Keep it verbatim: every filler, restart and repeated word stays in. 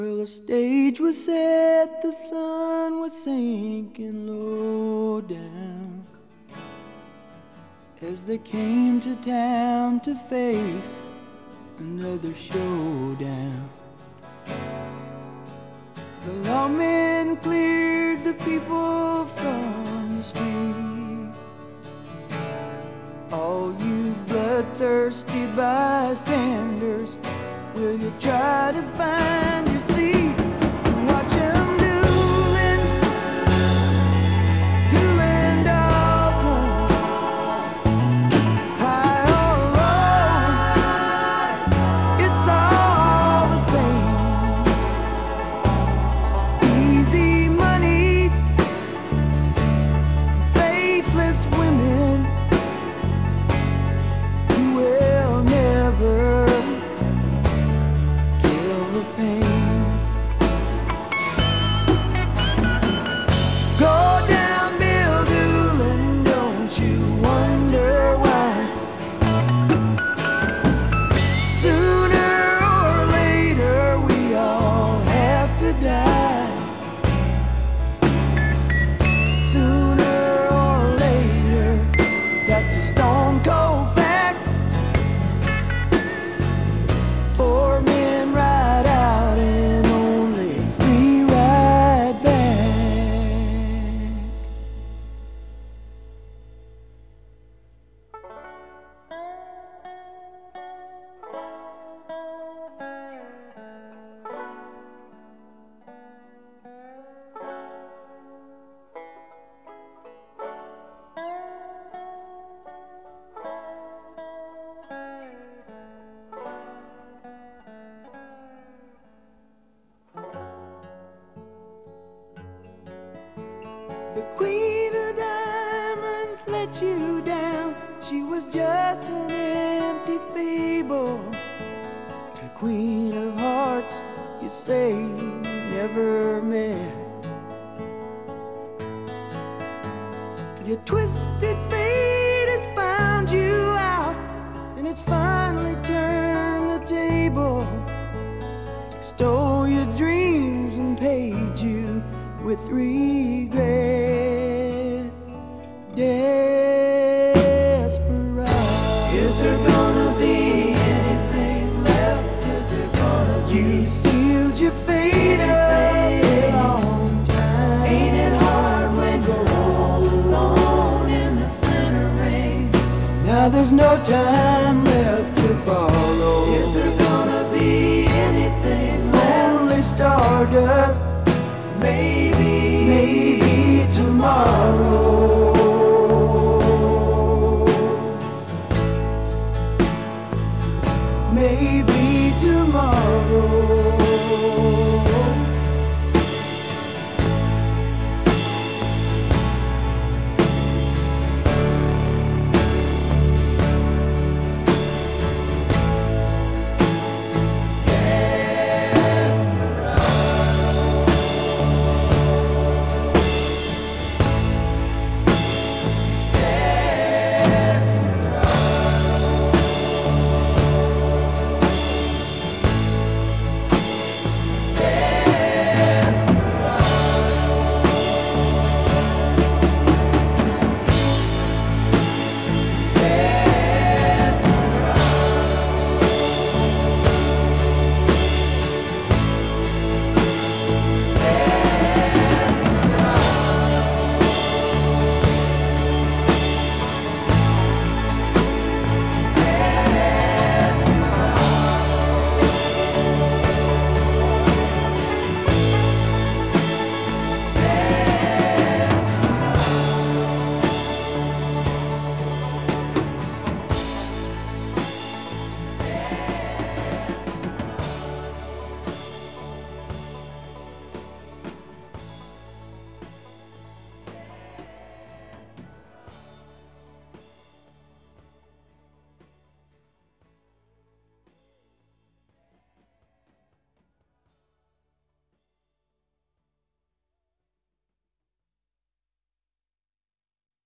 Well, the stage was set, the sun was sinking low down as they came to town to face another showdown. The lawmen cleared the people from the street. All you bloodthirsty bystanders, will you try to find your seat? Watch 'em dueling, dueling Dalton, high or low, it's all the same. Easy money, faithless women who will never the Queen of Diamonds let you down. She was just an empty fable. The Queen of Hearts, you say you never met. Your twisted fate has found you out, and it's finally turned the table. Stole your dreams and paid you with regret. Desperado. Is there gonna be anything left? Is there gonna be? You sealed your fate a long time. Ain't it hard when you're all alone in the center ring? Now there's no time left to follow. Is there gonna be anything left? Only stardust, maybe.